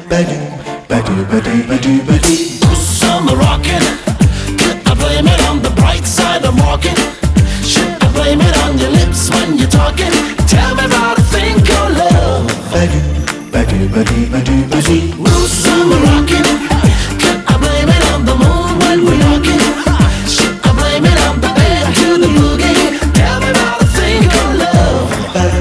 Summer rockin'. Could I blame it on the bright side I'm walking? Should I blame it on your lips when you're talking? Tell me about a thing called love. Ooh, summer rockin'. Could I blame it on the moon when we're knocking? Should I blame it on the bed to the boogie? Tell me about a thing called love.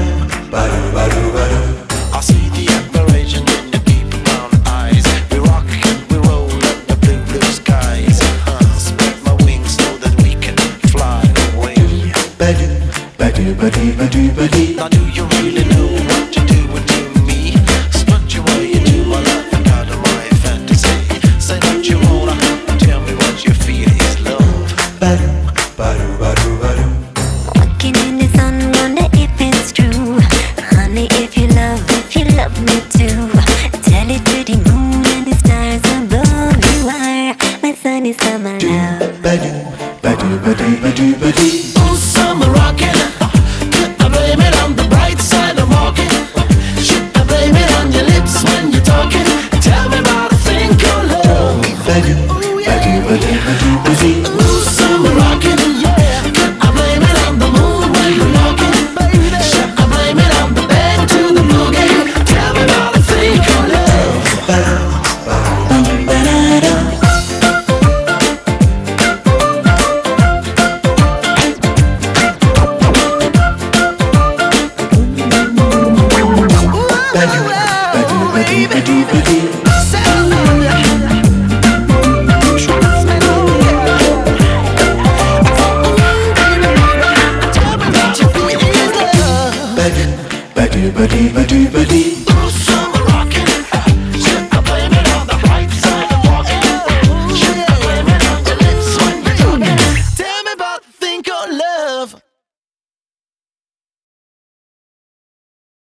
I see the admiration in your deep brown eyes. We rock and we roll in the blue, blue skies. Spread my wings so that we can fly away. Now do you really know what you're doing to me? Strut your way into my life and out of my fantasy. Say what you wanna, tell me what you feel is love. Walking in the sun, wonder if it's true. Honey, if you love me too. Tell it to the moon and the stars above. You are my sunny summer love. Ooh, summer rockin'. Could I blame it on the bright side I'm walking? Should I blame it on your lips when you're talking? Tell me about a thing called love. Ooh, summer rockin'. Could I blame it on the moon when we're knocking? Should I blame it on the bed to the boogie? Tell me about a thing called love. Tell me what you feel is love.